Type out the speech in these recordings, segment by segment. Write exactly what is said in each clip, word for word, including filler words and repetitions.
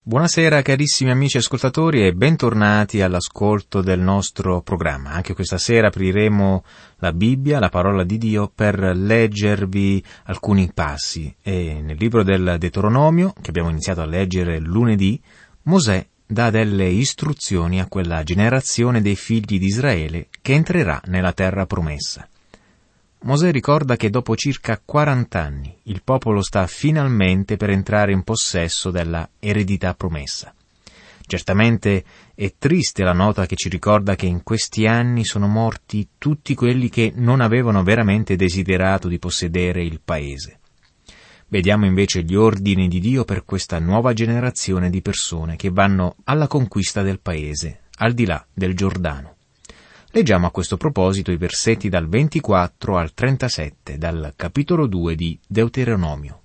Buonasera carissimi amici ascoltatori e bentornati all'ascolto del nostro programma. Anche questa sera apriremo la Bibbia, la parola di Dio, per leggervi alcuni passi. E nel libro del Deuteronomio, che abbiamo iniziato a leggere lunedì, Mosè dà delle istruzioni a quella generazione dei figli di Israele che entrerà nella terra promessa. Mosè ricorda che dopo circa quaranta anni il popolo sta finalmente per entrare in possesso della eredità promessa. Certamente è triste la nota che ci ricorda che in questi anni sono morti tutti quelli che non avevano veramente desiderato di possedere il paese. Vediamo invece gli ordini di Dio per questa nuova generazione di persone che vanno alla conquista del paese, al di là del Giordano. Leggiamo a questo proposito i versetti dal ventiquattro al trentasette, dal capitolo due di Deuteronomio.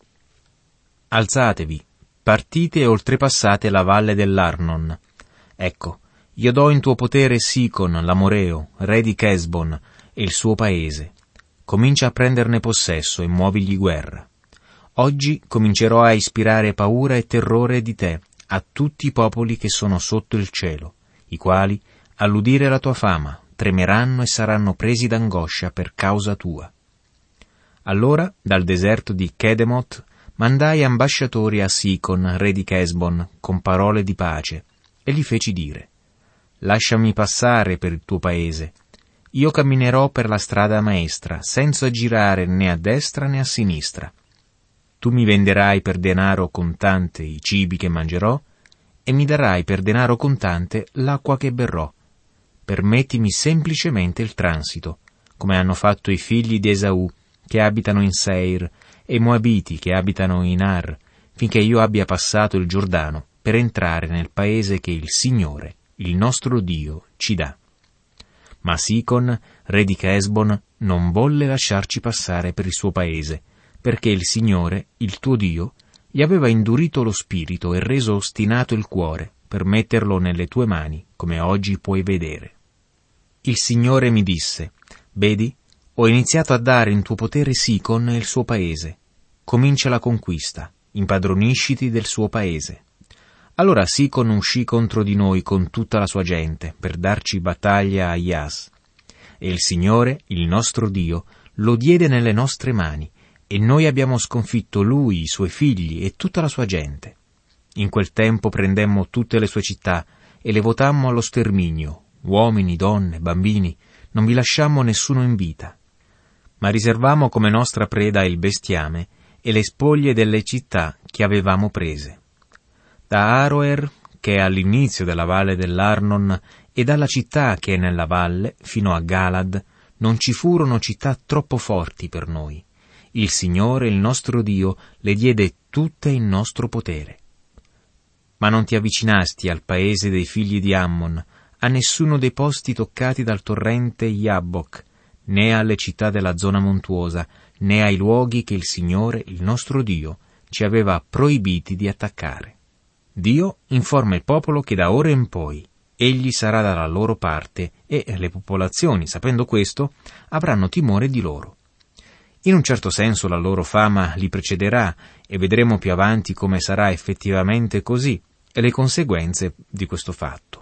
Alzatevi, partite e oltrepassate la valle dell'Arnon. Ecco, io do in tuo potere Sicon, l'Amoreo, re di Chesbon, e il suo paese. Comincia a prenderne possesso e muovigli guerra. Oggi comincerò a ispirare paura e terrore di te a tutti i popoli che sono sotto il cielo, i quali, all'udire la tua fama, tremeranno e saranno presi d'angoscia per causa tua. Allora, dal deserto di Kedemoth, mandai ambasciatori a Sicon, re di Chesbon, con parole di pace, e gli feci dire: lasciami passare per il tuo paese. Io camminerò per la strada maestra, senza girare né a destra né a sinistra. Tu mi venderai per denaro contante i cibi che mangerò, e mi darai per denaro contante l'acqua che berrò. Permettimi semplicemente il transito, come hanno fatto i figli di Esaù, che abitano in Seir, e i Moabiti, che abitano in Ar, finché io abbia passato il Giordano, per entrare nel paese che il Signore, il nostro Dio, ci dà. Ma Sicon, re di Chesbon, non volle lasciarci passare per il suo paese, perché il Signore, il tuo Dio, gli aveva indurito lo spirito e reso ostinato il cuore, per metterlo nelle tue mani, come oggi puoi vedere. Il Signore mi disse: vedi, ho iniziato a dare in tuo potere Sicon e il suo paese. Comincia la conquista, impadronisciti del suo paese. Allora Sicon uscì contro di noi con tutta la sua gente, per darci battaglia a Ias. E il Signore, il nostro Dio, lo diede nelle nostre mani, e noi abbiamo sconfitto lui, i suoi figli e tutta la sua gente. In quel tempo prendemmo tutte le sue città e le votammo allo sterminio, uomini, donne, bambini, non vi lasciammo nessuno in vita. Ma riservammo come nostra preda il bestiame e le spoglie delle città che avevamo prese. Da Aroer, che è all'inizio della valle dell'Arnon, e dalla città che è nella valle, fino a Galad, non ci furono città troppo forti per noi. Il Signore, il nostro Dio, le diede tutte in nostro potere. Ma non ti avvicinasti al paese dei figli di Ammon, a nessuno dei posti toccati dal torrente Jabbok, né alle città della zona montuosa, né ai luoghi che il Signore, il nostro Dio, ci aveva proibiti di attaccare. Dio informa il popolo che da ora in poi egli sarà dalla loro parte e le popolazioni, sapendo questo, avranno timore di loro. In un certo senso la loro fama li precederà e vedremo più avanti come sarà effettivamente così e le conseguenze di questo fatto.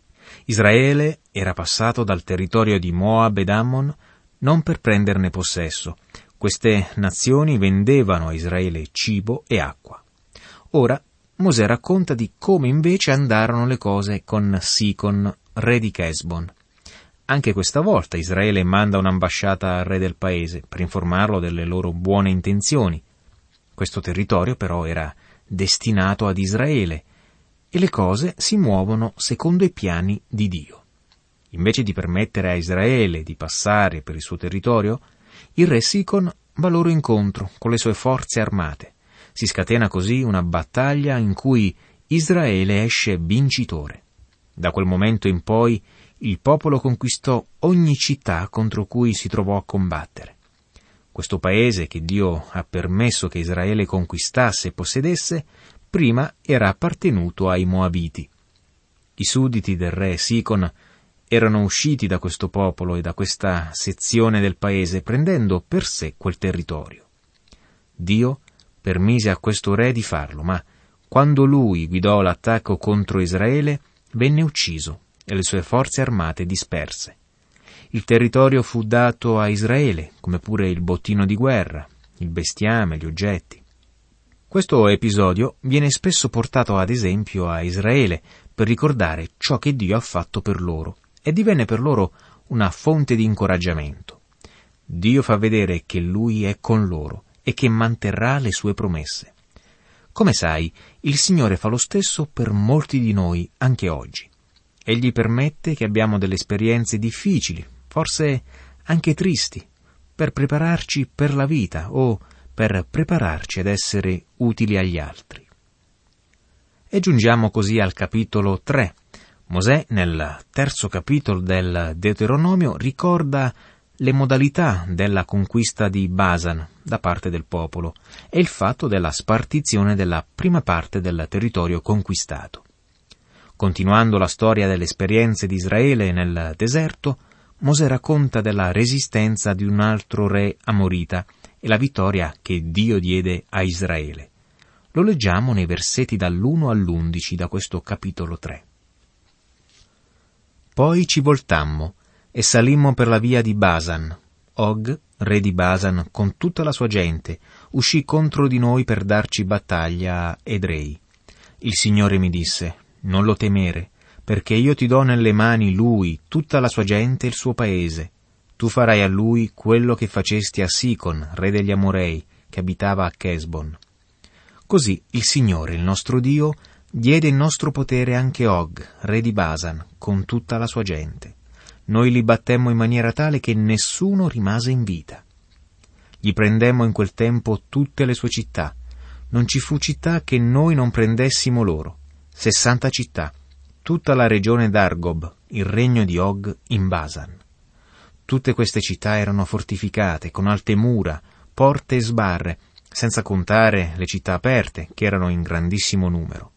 Israele era passato dal territorio di Moab ed Ammon non per prenderne possesso. Queste nazioni vendevano a Israele cibo e acqua. Ora Mosè racconta di come invece andarono le cose con Sicon, re di Chesbon. Anche questa volta Israele manda un'ambasciata al re del paese per informarlo delle loro buone intenzioni. Questo territorio però era destinato ad Israele e le cose si muovono secondo i piani di Dio. Invece di permettere a Israele di passare per il suo territorio, il re Sicon va loro incontro con le sue forze armate. Si scatena così una battaglia in cui Israele esce vincitore. Da quel momento in poi il popolo conquistò ogni città contro cui si trovò a combattere. Questo paese che Dio ha permesso che Israele conquistasse e possedesse, prima era appartenuto ai Moabiti. I sudditi del re Sicon erano usciti da questo popolo e da questa sezione del paese, prendendo per sé quel territorio. Dio permise a questo re di farlo, ma quando lui guidò l'attacco contro Israele, venne ucciso e le sue forze armate disperse. Il territorio fu dato a Israele, come pure il bottino di guerra, il bestiame, gli oggetti. Questo episodio viene spesso portato ad esempio a Israele per ricordare ciò che Dio ha fatto per loro e divenne per loro una fonte di incoraggiamento. Dio fa vedere che Lui è con loro e che manterrà le sue promesse. Come sai, il Signore fa lo stesso per molti di noi anche oggi. Egli permette che abbiamo delle esperienze difficili, forse anche tristi, per prepararci per la vita o per prepararci ad essere utili agli altri. E giungiamo così al capitolo tre. Mosè, nel terzo capitolo del Deuteronomio, ricorda le modalità della conquista di Basan da parte del popolo e il fatto della spartizione della prima parte del territorio conquistato. Continuando la storia delle esperienze di Israele nel deserto, Mosè racconta della resistenza di un altro re amorita e la vittoria che Dio diede a Israele. Lo leggiamo nei versetti dall'uno all'undici da questo capitolo tre. Poi ci voltammo e salimmo per la via di Basan. Og, re di Basan, con tutta la sua gente, uscì contro di noi per darci battaglia a Edrei. Il Signore mi disse: non lo temere, perché io ti do nelle mani lui, tutta la sua gente e il suo paese. Tu farai a lui quello che facesti a Sicon, re degli Amorei, che abitava a Chesbon. Così il Signore, il nostro Dio, diede in nostro potere anche Og, re di Basan, con tutta la sua gente. Noi li battemmo in maniera tale che nessuno rimase in vita. Gli prendemmo in quel tempo tutte le sue città. Non ci fu città che noi non prendessimo loro. Sessanta città, tutta la regione d'Argob, il regno di Og in Basan. Tutte queste città erano fortificate, con alte mura, porte e sbarre, senza contare le città aperte, che erano in grandissimo numero.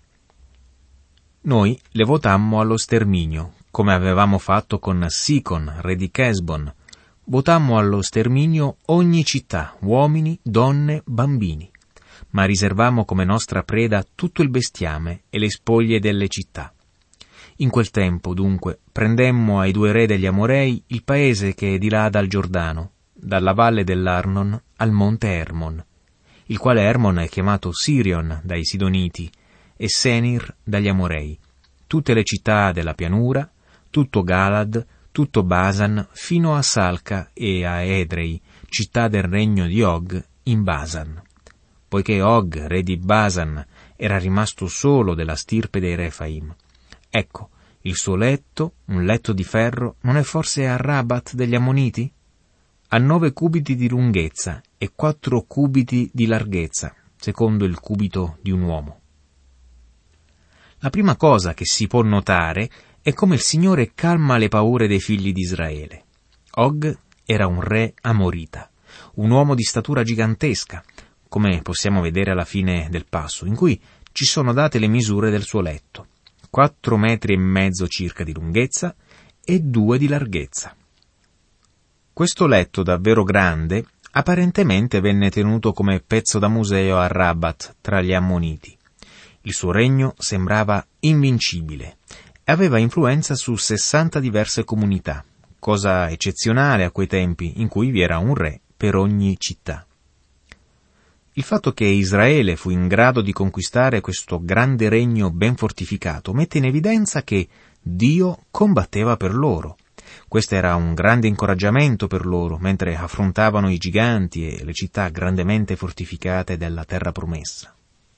Noi le votammo allo sterminio, come avevamo fatto con Sicon, re di Chesbon. Votammo allo sterminio ogni città, uomini, donne, bambini, ma riservammo come nostra preda tutto il bestiame e le spoglie delle città. In quel tempo, dunque, prendemmo ai due re degli Amorei il paese che è di là dal Giordano, dalla valle dell'Arnon al monte Hermon, il quale Hermon è chiamato Sirion dai Sidoniti e Senir dagli Amorei, tutte le città della pianura, tutto Galad, tutto Basan, fino a Salca e a Edrei, città del regno di Og in Basan. Poiché Og, re di Basan, era rimasto solo della stirpe dei Refaim. Ecco, il suo letto, un letto di ferro, non è forse a Rabat degli Ammoniti? Ha nove cubiti di lunghezza e quattro cubiti di larghezza, secondo il cubito di un uomo. La prima cosa che si può notare è come il Signore calma le paure dei figli di Israele. Og era un re amorita, un uomo di statura gigantesca, come possiamo vedere alla fine del passo, in cui ci sono date le misure del suo letto. Quattro metri e mezzo circa di lunghezza e due di larghezza. Questo letto davvero grande apparentemente venne tenuto come pezzo da museo a Rabat tra gli Ammoniti. Il suo regno sembrava invincibile e aveva influenza su sessanta diverse comunità, cosa eccezionale a quei tempi in cui vi era un re per ogni città. Il fatto che Israele fu in grado di conquistare questo grande regno ben fortificato mette in evidenza che Dio combatteva per loro. Questo era un grande incoraggiamento per loro mentre affrontavano i giganti e le città grandemente fortificate della terra promessa.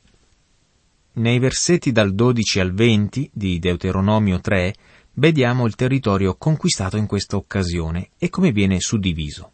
Nei versetti dal dodici al venti di Deuteronomio tre vediamo il territorio conquistato in questa occasione e come viene suddiviso.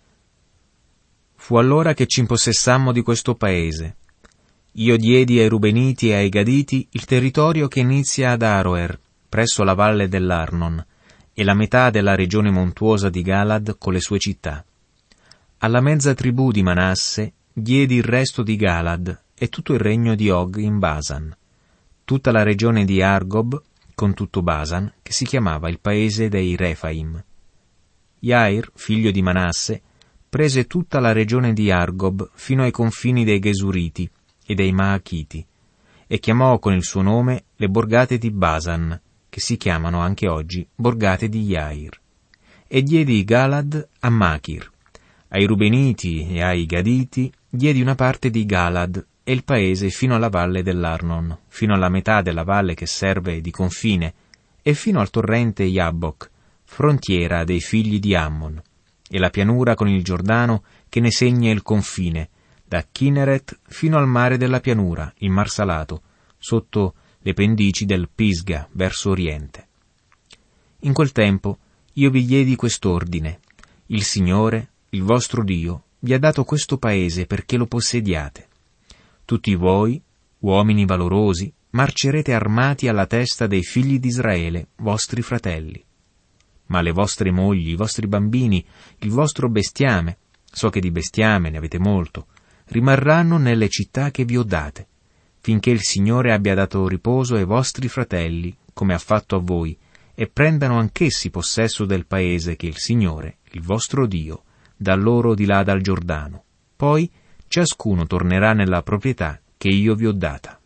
Fu allora che ci impossessammo di questo paese. Io diedi ai Rubeniti e ai Gaditi il territorio che inizia ad Aroer, presso la valle dell'Arnon, e la metà della regione montuosa di Galad con le sue città. Alla mezza tribù di Manasse diedi il resto di Galad e tutto il regno di Og in Basan, tutta la regione di Argob con tutto Basan, che si chiamava il paese dei Refaim. Jair, figlio di Manasse, prese tutta la regione di Argob fino ai confini dei Gesuriti e dei Maachiti, e chiamò con il suo nome le borgate di Basan, che si chiamano anche oggi borgate di Jair. E diedi Galad a Machir. Ai Rubeniti e ai Gaditi diedi una parte di Galad e il paese fino alla valle dell'Arnon, fino alla metà della valle che serve di confine, e fino al torrente Jabbok, frontiera dei figli di Ammon, e la pianura con il Giordano che ne segna il confine, da Kinneret fino al mare della pianura, il Mar Salato, sotto le pendici del Pisga, verso oriente. In quel tempo io vi diedi quest'ordine: il Signore, il vostro Dio, vi ha dato questo paese perché lo possediate. Tutti voi, uomini valorosi, marcerete armati alla testa dei figli di Israele, vostri fratelli. Ma le vostre mogli, i vostri bambini, il vostro bestiame, so che di bestiame ne avete molto, rimarranno nelle città che vi ho date, finché il Signore abbia dato riposo ai vostri fratelli, come ha fatto a voi, e prendano anch'essi possesso del paese che il Signore, il vostro Dio, dà loro di là dal Giordano. Poi ciascuno tornerà nella proprietà che io vi ho data.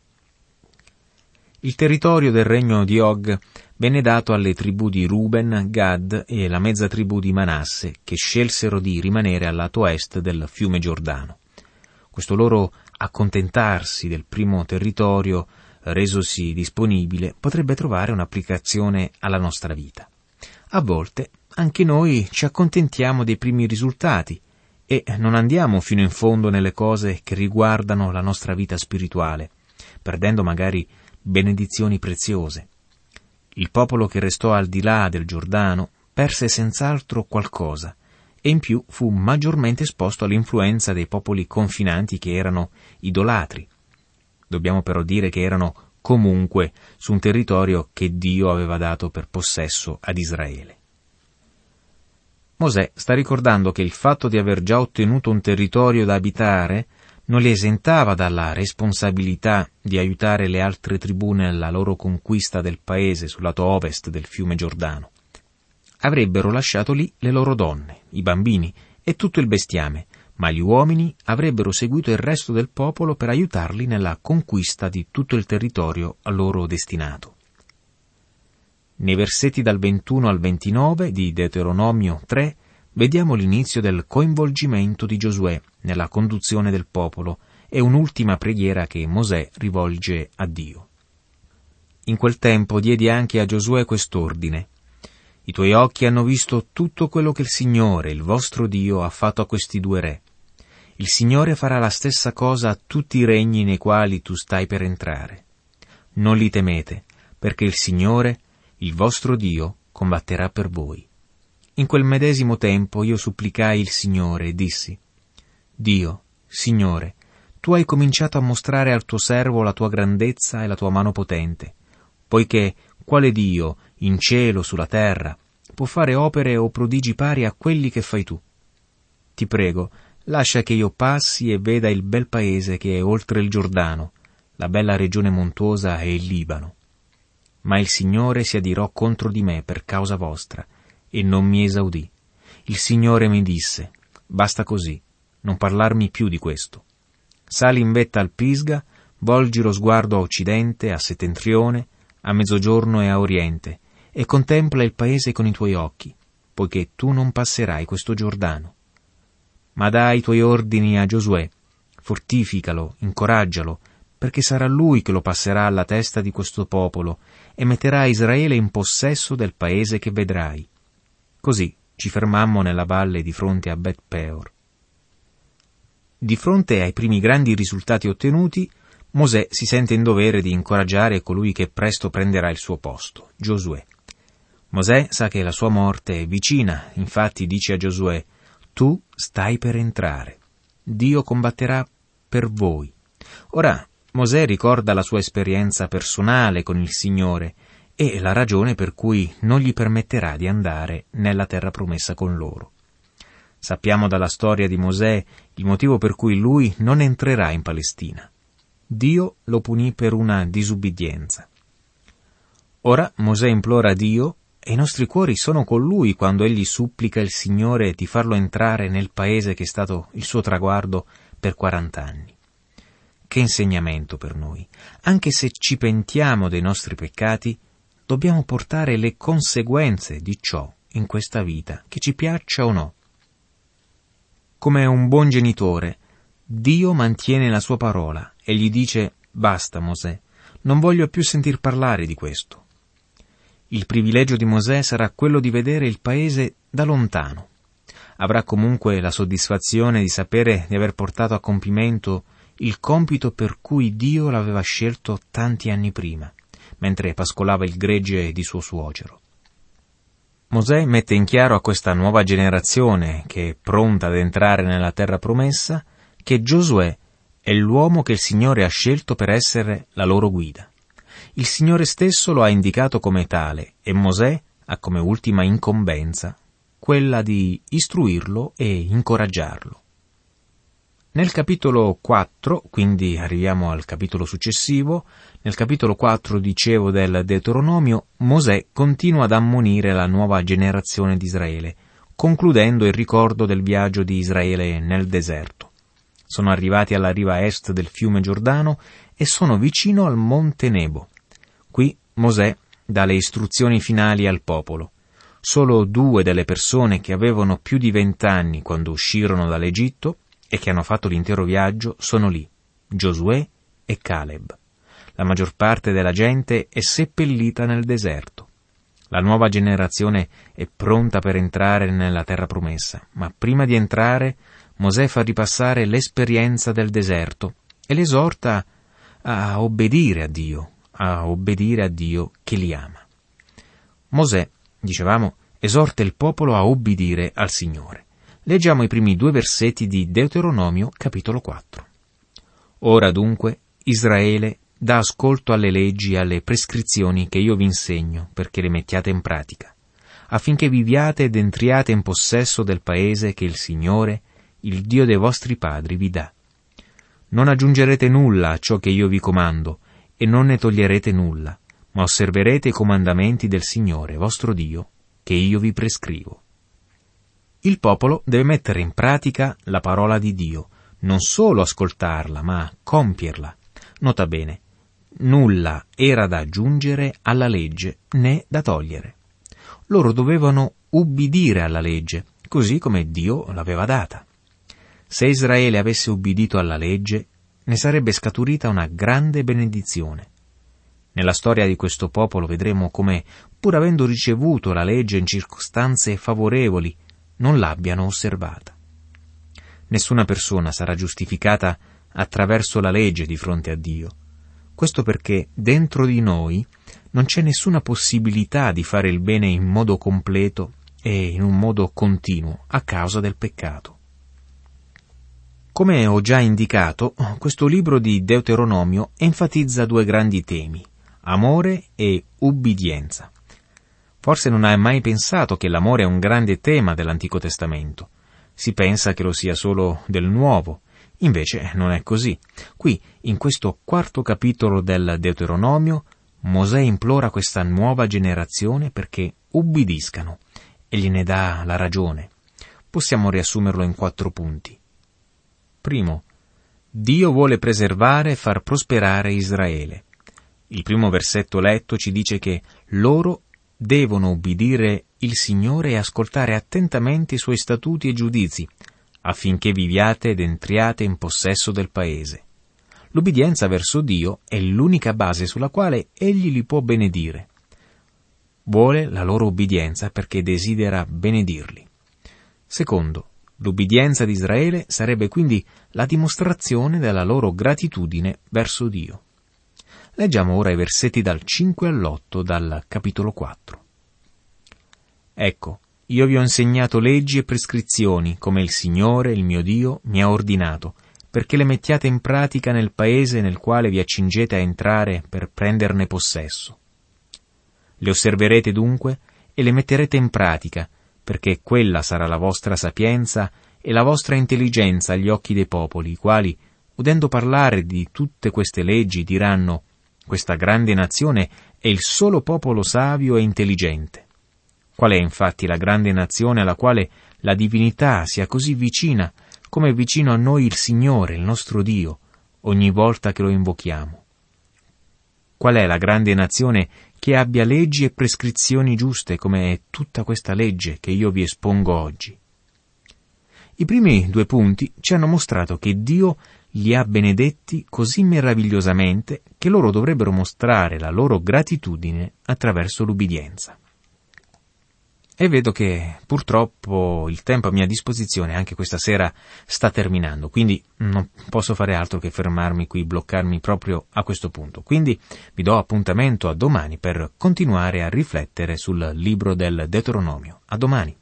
Il territorio del regno di Og venne dato alle tribù di Ruben, Gad e la mezza tribù di Manasse, che scelsero di rimanere al lato est del fiume Giordano. Questo loro accontentarsi del primo territorio resosi disponibile potrebbe trovare un'applicazione alla nostra vita. A volte anche noi ci accontentiamo dei primi risultati e non andiamo fino in fondo nelle cose che riguardano la nostra vita spirituale, perdendo magari benedizioni preziose. Il popolo che restò al di là del Giordano perse senz'altro qualcosa e in più fu maggiormente esposto all'influenza dei popoli confinanti che erano idolatri. Dobbiamo però dire che erano comunque su un territorio che Dio aveva dato per possesso ad Israele. Mosè sta ricordando che il fatto di aver già ottenuto un territorio da abitare non li esentava dalla responsabilità di aiutare le altre tribù nella loro conquista del paese sul lato ovest del fiume Giordano. Avrebbero lasciato lì le loro donne, i bambini e tutto il bestiame, ma gli uomini avrebbero seguito il resto del popolo per aiutarli nella conquista di tutto il territorio a loro destinato. Nei versetti dal ventuno al ventinove di Deuteronomio tre vediamo l'inizio del coinvolgimento di Giosuè nella conduzione del popolo e un'ultima preghiera che Mosè rivolge a Dio. In quel tempo diedi anche a Giosuè quest'ordine: i tuoi occhi hanno visto tutto quello che il Signore, il vostro Dio, ha fatto a questi due re. Il Signore farà la stessa cosa a tutti i regni nei quali tu stai per entrare. Non li temete, perché il Signore, il vostro Dio, combatterà per voi. In quel medesimo tempo io supplicai il Signore e dissi: Dio, Signore, tu hai cominciato a mostrare al tuo servo la tua grandezza e la tua mano potente, poiché quale Dio, in cielo, sulla terra, può fare opere o prodigi pari a quelli che fai tu? Ti prego, lascia che io passi e veda il bel paese che è oltre il Giordano, la bella regione montuosa e il Libano. Ma il Signore si adirò contro di me per causa vostra, e non mi esaudì. Il Signore mi disse: basta così, non parlarmi più di questo. Sali in vetta al Pisga, volgi lo sguardo a occidente, a settentrione, a mezzogiorno e a oriente, e contempla il paese con i tuoi occhi, poiché tu non passerai questo Giordano. Ma dai i tuoi ordini a Giosuè, fortificalo, incoraggialo, perché sarà lui che lo passerà alla testa di questo popolo e metterà Israele in possesso del paese che vedrai. Così ci fermammo nella valle di fronte a Bet Peor. Di fronte ai primi grandi risultati ottenuti, Mosè si sente in dovere di incoraggiare colui che presto prenderà il suo posto, Giosuè. Mosè sa che la sua morte è vicina, infatti dice a Giosuè: tu stai per entrare. Dio combatterà per voi. Ora, Mosè ricorda la sua esperienza personale con il Signore e la ragione per cui non gli permetterà di andare nella terra promessa con loro. Sappiamo dalla storia di Mosè il motivo per cui lui non entrerà in Palestina. Dio lo punì per una disubbidienza. Ora Mosè implora Dio e i nostri cuori sono con lui quando egli supplica il Signore di farlo entrare nel paese che è stato il suo traguardo per quarant'anni. che insegnamento per noi. Anche se ci pentiamo dei nostri peccati, dobbiamo portare le conseguenze di ciò in questa vita, che ci piaccia o no. Come un buon genitore, Dio mantiene la sua parola e gli dice: basta Mosè, non voglio più sentir parlare di questo. Il privilegio di Mosè sarà quello di vedere il paese da lontano. Avrà comunque la soddisfazione di sapere di aver portato a compimento il compito per cui Dio l'aveva scelto tanti anni prima, mentre pascolava il gregge di suo suocero. Mosè mette in chiaro a questa nuova generazione, che è pronta ad entrare nella terra promessa, che Giosuè è l'uomo che il Signore ha scelto per essere la loro guida. Il Signore stesso lo ha indicato come tale e Mosè ha come ultima incombenza quella di istruirlo e incoraggiarlo. Nel capitolo quattro, quindi arriviamo al capitolo successivo, nel capitolo quattro, dicevo, del Deuteronomio, Mosè continua ad ammonire la nuova generazione di Israele, concludendo il ricordo del viaggio di Israele nel deserto. Sono arrivati alla riva est del fiume Giordano e sono vicino al monte Nebo. Qui Mosè dà le istruzioni finali al popolo. Solo due delle persone che avevano più di vent'anni quando uscirono dall'Egitto e che hanno fatto l'intero viaggio sono lì, Giosuè e Caleb. La maggior parte della gente è seppellita nel deserto. La nuova generazione è pronta per entrare nella terra promessa, ma prima di entrare Mosè fa ripassare l'esperienza del deserto e li esorta a obbedire a Dio, a obbedire a Dio che li ama. Mosè, dicevamo, esorta il popolo a obbedire al Signore. Leggiamo i primi due versetti di Deuteronomio, capitolo quattro. Ora dunque, Israele, dà ascolto alle leggi e alle prescrizioni che io vi insegno, perché le mettiate in pratica, affinché viviate ed entriate in possesso del paese che il Signore, il Dio dei vostri padri, vi dà. Non aggiungerete nulla a ciò che io vi comando, e non ne toglierete nulla, ma osserverete i comandamenti del Signore, vostro Dio, che io vi prescrivo. Il popolo deve mettere in pratica la parola di Dio, non solo ascoltarla, ma compierla. Nota bene, nulla era da aggiungere alla legge né da togliere. Loro dovevano ubbidire alla legge, così come Dio l'aveva data. Se Israele avesse ubbidito alla legge, ne sarebbe scaturita una grande benedizione. Nella storia di questo popolo vedremo come, pur avendo ricevuto la legge in circostanze favorevoli, non l'abbiano osservata. Nessuna persona sarà giustificata attraverso la legge di fronte a Dio. Questo perché dentro di noi non c'è nessuna possibilità di fare il bene in modo completo e in un modo continuo a causa del peccato. Come ho già indicato, questo libro di Deuteronomio enfatizza due grandi temi: amore e ubbidienza. Forse non hai mai pensato che l'amore è un grande tema dell'Antico Testamento. Si pensa che lo sia solo del Nuovo. Invece non è così. Qui, in questo quarto capitolo del Deuteronomio, Mosè implora questa nuova generazione perché ubbidiscano e gliene dà la ragione. Possiamo riassumerlo in quattro punti. Primo, Dio vuole preservare e far prosperare Israele. Il primo versetto letto ci dice che loro devono ubbidire il Signore e ascoltare attentamente i Suoi statuti e giudizi, affinché viviate ed entriate in possesso del paese. L'ubbidienza verso Dio è l'unica base sulla quale Egli li può benedire. Vuole la loro ubbidienza perché desidera benedirli. Secondo, l'ubbidienza di Israele sarebbe quindi la dimostrazione della loro gratitudine verso Dio. Leggiamo ora i versetti dal cinque all'otto dal capitolo quattro. Ecco, io vi ho insegnato leggi e prescrizioni, come il Signore, il mio Dio, mi ha ordinato, perché le mettiate in pratica nel paese nel quale vi accingete a entrare per prenderne possesso. Le osserverete dunque e le metterete in pratica, perché quella sarà la vostra sapienza e la vostra intelligenza agli occhi dei popoli, i quali, udendo parlare di tutte queste leggi, diranno: questa grande nazione è il solo popolo savio e intelligente. Qual è infatti la grande nazione alla quale la divinità sia così vicina, come è vicino a noi il Signore, il nostro Dio, ogni volta che lo invochiamo? Qual è la grande nazione che abbia leggi e prescrizioni giuste come è tutta questa legge che io vi espongo oggi? I primi due punti ci hanno mostrato che Dio li ha benedetti così meravigliosamente che loro dovrebbero mostrare la loro gratitudine attraverso l'ubbidienza. E vedo che purtroppo il tempo a mia disposizione anche questa sera sta terminando, quindi non posso fare altro che fermarmi qui, bloccarmi proprio a questo punto. Quindi vi do appuntamento a domani per continuare a riflettere sul libro del Deuteronomio. A domani.